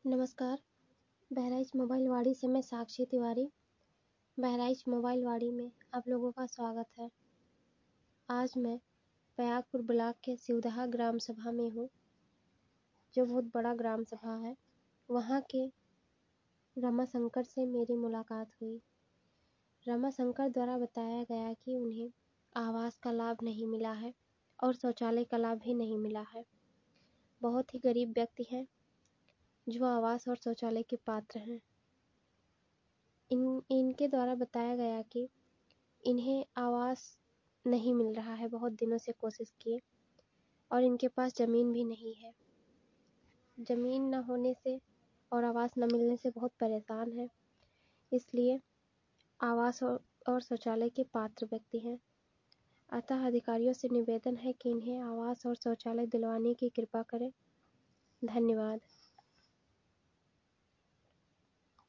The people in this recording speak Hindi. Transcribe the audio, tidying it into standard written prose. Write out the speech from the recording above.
नमस्कार। बहराइच मोबाइल वाड़ी से मैं साक्षी तिवारी। बहराइच मोबाइल वाड़ी में आप लोगों का स्वागत है। आज मैं पयागपुर ब्लॉक के सिवदहा ग्राम सभा में हूँ, जो बहुत बड़ा ग्राम सभा है। वहाँ के रमाशंकर से मेरी मुलाकात हुई। रमाशंकर द्वारा बताया गया कि उन्हें आवास का लाभ नहीं मिला है और शौचालय का लाभ भी नहीं मिला है। बहुत ही गरीब व्यक्ति हैं जो आवास और शौचालय के पात्र हैं। इनके द्वारा बताया गया कि इन्हें आवास नहीं मिल रहा है। बहुत दिनों से कोशिश किए और इनके पास ज़मीन भी नहीं है। ज़मीन न होने से और आवास न मिलने से बहुत परेशान है। इसलिए आवास और शौचालय के पात्र व्यक्ति हैं। अतः अधिकारियों से निवेदन है कि इन्हें आवास और शौचालय दिलवाने की कृपा करें। धन्यवाद।